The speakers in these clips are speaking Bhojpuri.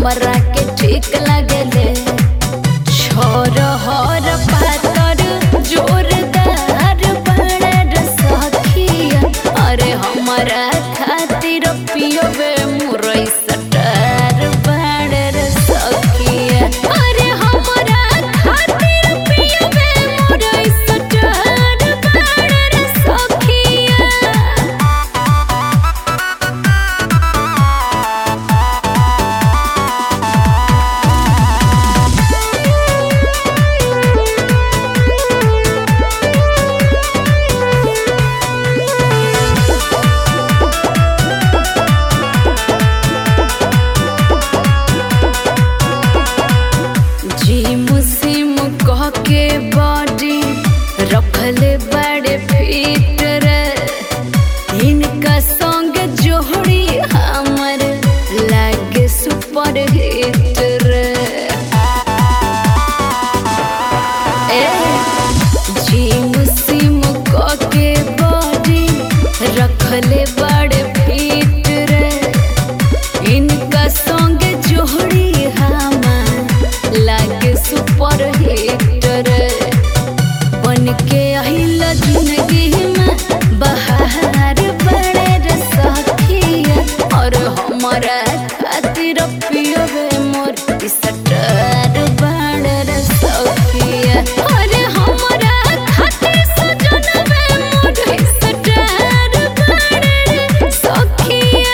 हमरा के ठीक लगले छोर हर पातर जोरदार बड़ सखिया अरे हमरा खातिर पियबे मुरई सटार बड़ सखिया अरे हमरा खातिर पियबे मुरई सटार बड़ सखिया। के बॉडी रखले बड़े फिट रे इनका संग जोड़ी हमर लागे सुपर हिट रे जिम सिम के बॉडी रखले बड़े फिट रे इनका संग जोड़ी हमर लागे सुपर हिट बन के आइल जिंदगी में बहार बड़े रे सखिया और हमारा खातिर पियबे मोर सटार बड़े रे सखिया अरे हमारा खातिर सजनबे मोर सटार बड़े रे सखिया।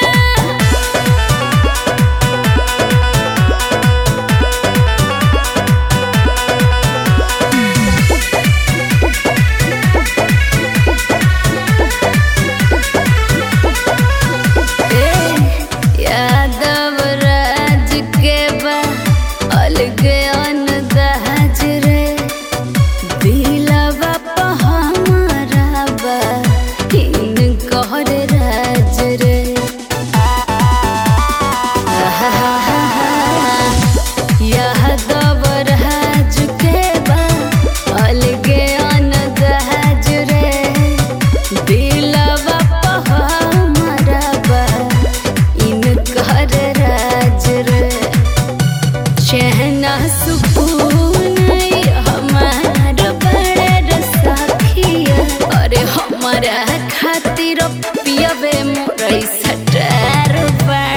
सुकून हमार बड़े रे सखिया अरे हमारा खातिर पियबे मोरई सटार बड़